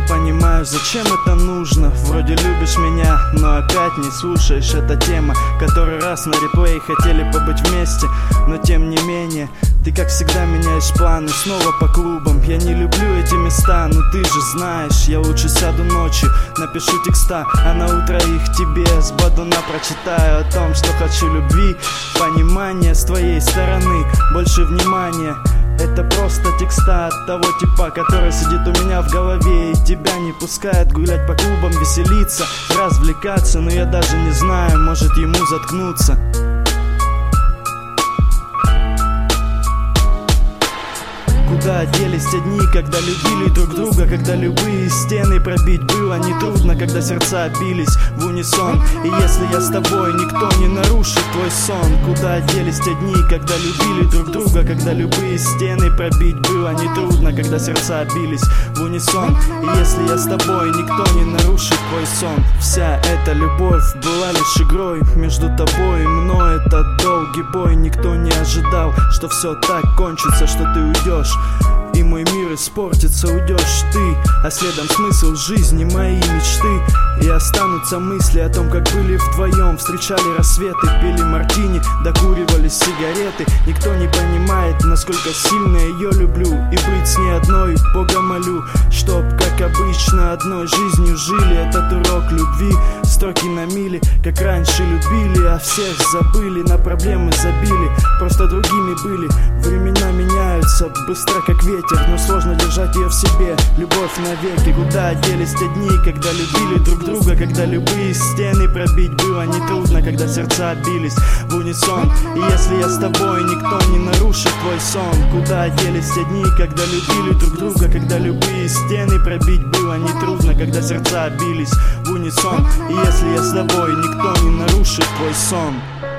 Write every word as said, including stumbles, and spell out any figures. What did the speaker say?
понимаю, зачем это нужно. Вроде любишь меня, но опять не слушаешь. Это тема, который раз на реплей. Хотели побыть вместе, но тем не менее ты, как всегда, меняешь планы. Снова по клубам, я не люблю эти места. Но ты же знаешь, я лучше сяду ночью, напишу текста, а на утро их тебе с бадуна прочитаю. О том, что хочу любви, понимание с твоей стороны, больше внимания. Это просто текста от того типа, который сидит у меня в голове и тебя не пускает гулять по клубам, веселиться, развлекаться. Но я даже не знаю, может ему заткнуться. Куда делись те дни, когда любили друг друга, когда любые стены пробить было нетрудно, когда сердца бились в унисон. И если я с тобой, никто не нарушит твой сон. Куда делись те дни, когда любили друг друга, когда любые стены пробить было нетрудно, когда сердца бились в унисон. И если я с тобой, никто не нарушит твой сон. Вся эта любовь была лишь игрой между тобой и мной. Это долгий бой, никто не ожидал, что все так кончится, что ты уйдешь и мой мир испортится, уйдешь ты, а следом смысл жизни, мои мечты. И останутся мысли о том, как были вдвоем, встречали рассветы, пили мартини, докуривали сигареты. Никто не понимает, насколько сильно ее люблю, и быть с ней одной, Бога молю, чтоб, как обычно, одной жизнью жили. Этот урок любви, строки на мили, как раньше любили, а всех забыли, на проблемы забили, просто другими были. Времена меняются быстро, как ветер, но сложно держать ее в себе, любовь навеки. Куда делись те дни, когда любили друг друга, когда любые стены пробить было нетрудно, когда сердца бились в унисон. И если я с тобой, никто не нарушит твой сон. Куда делись те дни, когда любили друг друга, когда любые стены пробить было нетрудно, когда сердца бились в унисон. И если я с тобой, никто не нарушит твой сон.